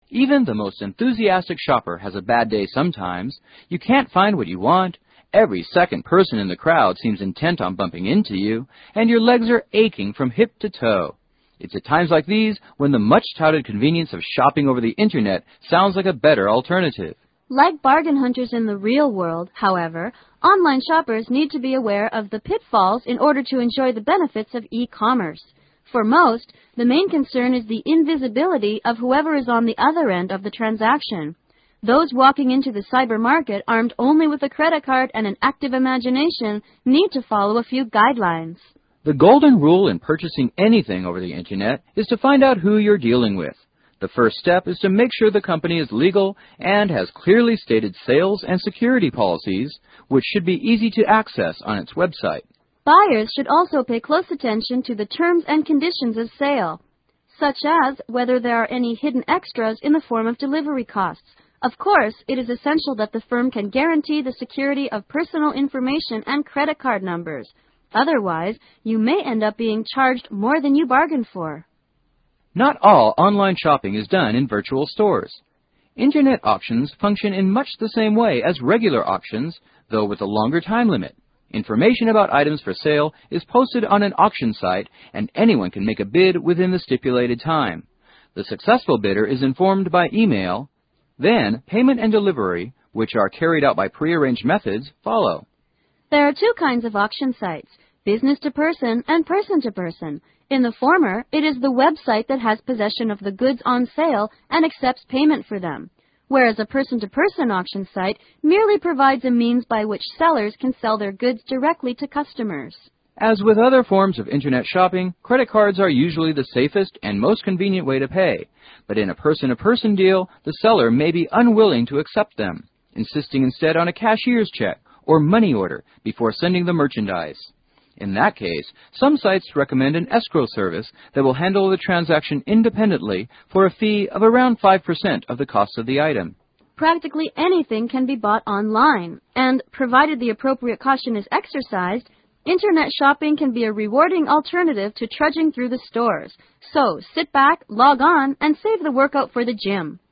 Even the most enthusiastic shopper has a bad day sometimes. You can't find what you want. Every second person in the crowd seems intent on bumping into you, and your legs are aching from hip to toe. It's at times like these when the much-touted convenience of shopping over the Internet sounds like a better alternative. Like bargain hunters in the real world, however, online shoppers need to be aware of the pitfalls in order to enjoy the benefits of e-commerce. For most, the main concern is the invisibility of whoever is on the other end of the transaction. Those walking into the cyber market armed only with a credit card and an active imagination need to follow a few guidelines. The golden rule in purchasing anything over the Internet is to find out who you're dealing with. The first step is to make sure the company is legal and has clearly stated sales and security policies, which should be easy to access on its website. Buyers should also pay close attention to the terms and conditions of sale, such as whether there are any hidden extras in the form of delivery costs. Of course, it is essential that the firm can guarantee the security of personal information and credit card numbers. Otherwise, you may end up being charged more than you bargained for. Not all online shopping is done in virtual stores. Internet auctions function in much the same way as regular auctions, though with a longer time limit. Information about items for sale is posted on an auction site, and anyone can make a bid within the stipulated time. The successful bidder is informed by email. Then, payment and delivery, which are carried out by prearranged methods, follow. There are two kinds of auction sites, business-to-person and person-to-person. In the former, it is the website that has possession of the goods on sale and accepts payment for them, whereas a person-to-person auction site merely provides a means by which sellers can sell their goods directly to customers. As with other forms of Internet shopping, credit cards are usually the safest and most convenient way to pay. But in a person-to-person deal, the seller may be unwilling to accept them, insisting instead on a cashier's check or money order before sending the merchandise. In that case, some sites recommend an escrow service that will handle the transaction independently for a fee of around 5% of the cost of the item. Practically anything can be bought online, and provided the appropriate caution is exercised, Internet shopping can be a rewarding alternative to trudging through the stores. So sit back, log on, and save the workout for the gym.